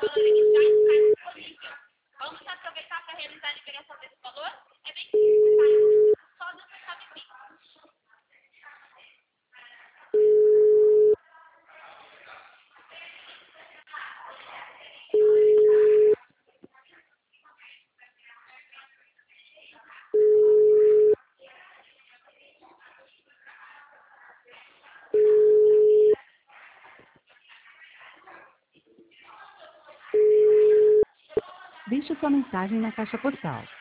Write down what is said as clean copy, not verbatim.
valor ele já está disponível. Vamos aproveitar para realizar a liberação desse valor? É bem simples, tá? Só do seu chave Pix. Deixe sua mensagem na caixa postal.